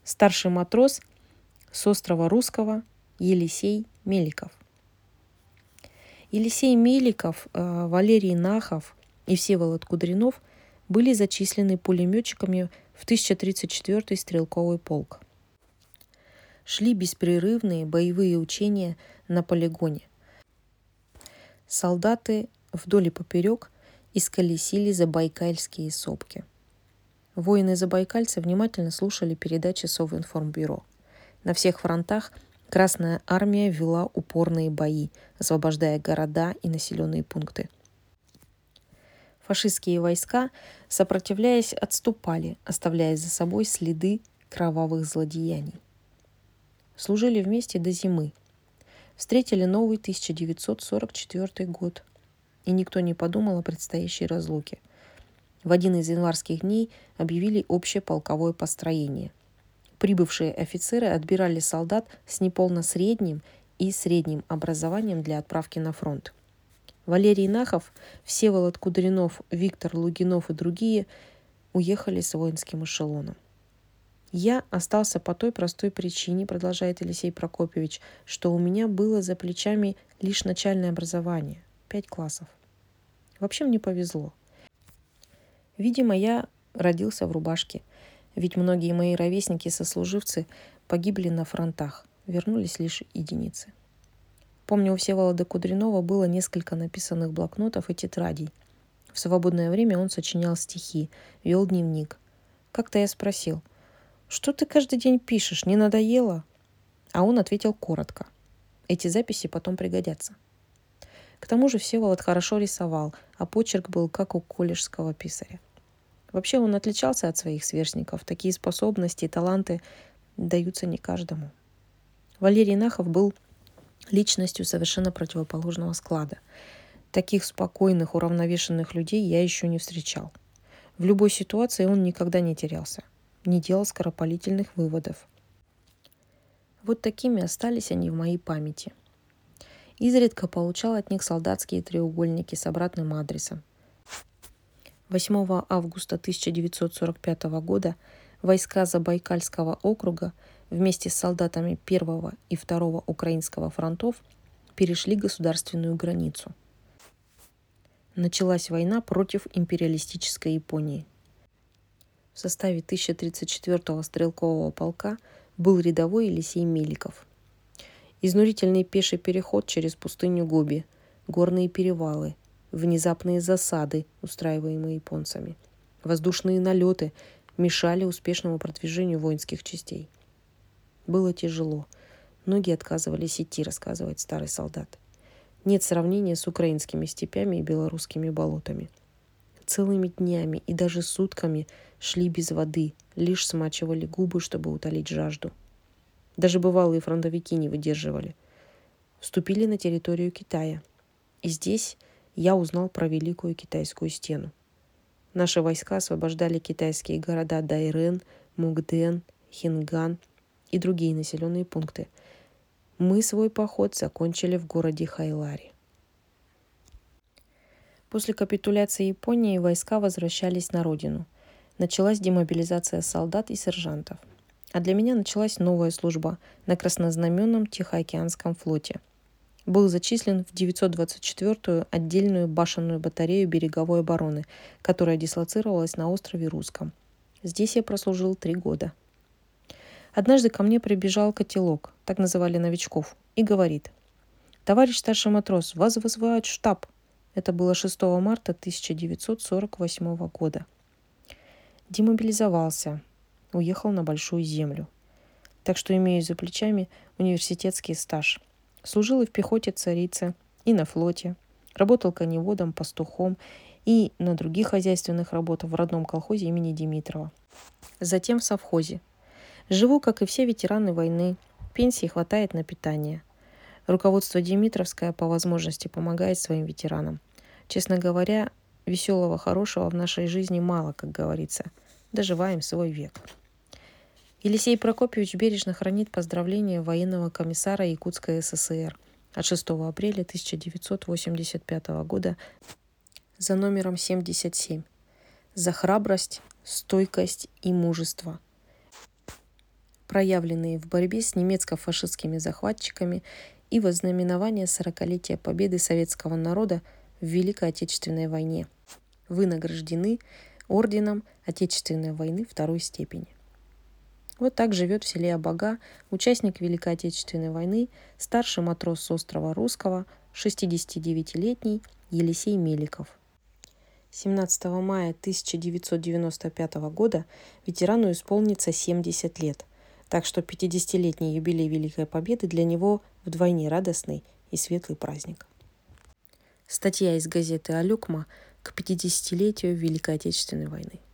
старший матрос с острова Русского Елисей Меликов. Елисей Меликов, Валерий Нахов и Всеволод Кудринов были зачислены пулеметчиками в 1034-й стрелковый полк. Шли беспрерывные боевые учения на полигоне. Солдаты вдоль и поперек исколесили забайкальские сопки. Воины-забайкальцы внимательно слушали передачи Совинформбюро. На всех фронтах Красная армия вела упорные бои, освобождая города и населенные пункты. Фашистские войска, сопротивляясь, отступали, оставляя за собой следы кровавых злодеяний. Служили вместе до зимы. Встретили новый 1944 год, и никто не подумал о предстоящей разлуке. В один из январских дней объявили общее полковое построение. Прибывшие офицеры отбирали солдат с неполносредним и средним образованием для отправки на фронт. Валерий Нахов, Всеволод Кудринов, Виктор Лугинов и другие уехали с воинским эшелоном. «Я остался по той простой причине, — продолжает Елисей Прокопьевич, — что у меня было за плечами лишь начальное образование, 5 классов. Вообще мне повезло. Видимо, я родился в рубашке, ведь многие мои ровесники-сослуживцы погибли на фронтах, вернулись лишь единицы. Помню, у Всеволода Кудринова было несколько написанных блокнотов и тетрадей. В свободное время он сочинял стихи, вел дневник. Как-то я спросил: «Что ты каждый день пишешь, не надоело?» А он ответил коротко: «Эти записи потом пригодятся». К тому же Всеволод хорошо рисовал, а почерк был как у колледжского писаря. Вообще он отличался от своих сверстников. Такие способности и таланты даются не каждому. Валерий Нахов был личностью совершенно противоположного склада. Таких спокойных, уравновешенных людей я еще не встречал. В любой ситуации он никогда не терялся, не делал скоропалительных выводов. Вот такими остались они в моей памяти. Изредка получал от них солдатские треугольники с обратным адресом. 8 августа 1945 года войска Забайкальского округа вместе с солдатами 1 и 2 Украинского фронтов перешли государственную границу. Началась война против империалистической Японии. В составе 1034-го стрелкового полка был рядовой Елисей Меликов. Изнурительный пеший переход через пустыню Гоби, горные перевалы, внезапные засады, устраиваемые японцами, воздушные налеты мешали успешному продвижению воинских частей. Было тяжело. Ноги отказывались идти, рассказывает старый солдат. Нет сравнения с украинскими степями и белорусскими болотами. Целыми днями и даже сутками шли без воды, лишь смачивали губы, чтобы утолить жажду. Даже бывалые фронтовики не выдерживали. Вступили на территорию Китая. И здесь я узнал про Великую Китайскую стену. Наши войска освобождали китайские города Дайрен, Мугден, Хинган и другие населенные пункты. Мы свой поход закончили в городе Хайлари. После капитуляции Японии войска возвращались на родину. Началась демобилизация солдат и сержантов. А для меня началась новая служба на краснознаменном Тихоокеанском флоте. Был зачислен в 924-ю отдельную башенную батарею береговой обороны, которая дислоцировалась на острове Русском. Здесь я прослужил 3 года. Однажды ко мне прибежал котелок, так называли новичков, и говорит: «Товарищ старший матрос, вас вызывают в штаб». Это было 6 марта 1948 года. Демобилизовался, уехал на Большую Землю. Так что имею за плечами университетский стаж. Служил и в пехоте царицы, и на флоте. Работал коневодом, пастухом и на других хозяйственных работах в родном колхозе имени Димитрова. Затем в совхозе. Живу, как и все ветераны войны. Пенсии хватает на питание. Руководство Димитровское по возможности помогает своим ветеранам. Честно говоря, веселого, хорошего в нашей жизни мало, как говорится. Доживаем свой век. Елисей Прокопьевич бережно хранит поздравления военного комиссара Якутской ССР от 6 апреля 1985 года за номером 77. За храбрость, стойкость и мужество. проявленные в борьбе с немецко-фашистскими захватчиками и во знаменование 40-летия победы советского народа в Великой Отечественной войне. Вы награждены орденом Отечественной войны второй степени. Вот так живет в селе Абага участник Великой Отечественной войны, старший матрос с острова Русского, 69-летний Елисей Меликов. 17 мая 1995 года ветерану исполнится 70 лет, так что 50-летний юбилей Великой Победы для него вдвойне радостный и светлый праздник. Статья из газеты «Алюкма» к 50-летию Великой Отечественной войны.